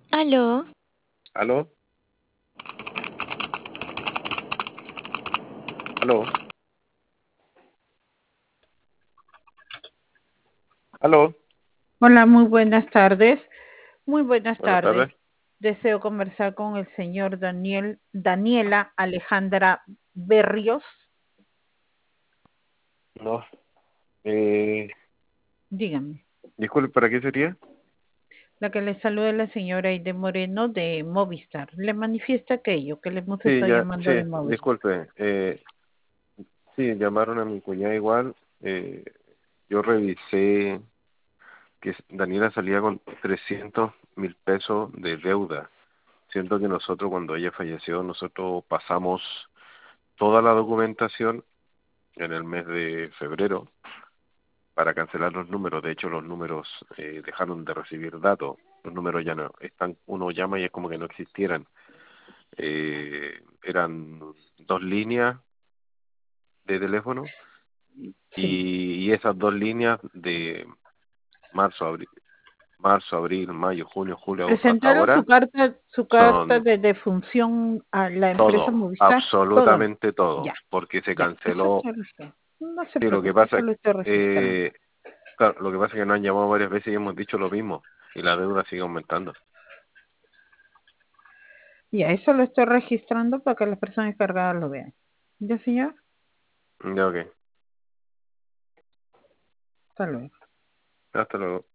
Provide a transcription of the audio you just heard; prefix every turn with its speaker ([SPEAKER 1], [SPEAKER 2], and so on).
[SPEAKER 1] Aló,
[SPEAKER 2] ¿Aló? ¿Aló? ¿Aló?
[SPEAKER 3] Hola, muy buenas tardes. Muy buenas
[SPEAKER 2] Buenas
[SPEAKER 3] tardes.
[SPEAKER 2] tardes.
[SPEAKER 3] Deseo conversar con el señor Daniela Alejandra Berrios.
[SPEAKER 2] No. Eh,
[SPEAKER 3] Dígame.
[SPEAKER 2] disculpe, ¿para qué sería?
[SPEAKER 3] La que le saluda es la señora Aide Moreno de Movistar. Le manifiesta aquello que le hemos
[SPEAKER 2] Sí,
[SPEAKER 3] estado
[SPEAKER 2] ya,
[SPEAKER 3] llamando
[SPEAKER 2] sí,
[SPEAKER 3] de Movistar.
[SPEAKER 2] disculpe. Sí, llamaron a mi cuñada igual. Yo revisé que Daniela salía con 300.000 pesos de deuda. Siento que nosotros, cuando ella falleció, nosotros pasamos toda la documentación en el mes de febrero para cancelar los números. De hecho, los números dejaron de recibir datos. Los números ya no están, uno llama y es como que no existieran. Eran dos líneas de teléfono
[SPEAKER 3] Sí.
[SPEAKER 2] y esas dos líneas de marzo, abril, mayo, junio, julio, agosto hasta
[SPEAKER 3] Presentaron
[SPEAKER 2] ahora
[SPEAKER 3] su carta
[SPEAKER 2] son
[SPEAKER 3] de defunción a la empresa
[SPEAKER 2] todo,
[SPEAKER 3] Movistar. Todo.
[SPEAKER 2] absolutamente
[SPEAKER 3] Ya,
[SPEAKER 2] todo, porque se
[SPEAKER 3] ya. Eso
[SPEAKER 2] canceló.
[SPEAKER 3] está registrado. No se
[SPEAKER 2] Sí, lo que
[SPEAKER 3] preocupe,
[SPEAKER 2] pasa,
[SPEAKER 3] eso lo estoy registrando.
[SPEAKER 2] eh, claro, lo que pasa es que nos han llamado varias veces y hemos dicho lo mismo y la deuda sigue aumentando.
[SPEAKER 3] Ya, eso lo estoy registrando para que las personas encargadas lo vean. ¿Ya, señor?
[SPEAKER 2] Ya, ok.
[SPEAKER 3] Hasta luego.
[SPEAKER 2] Hasta luego.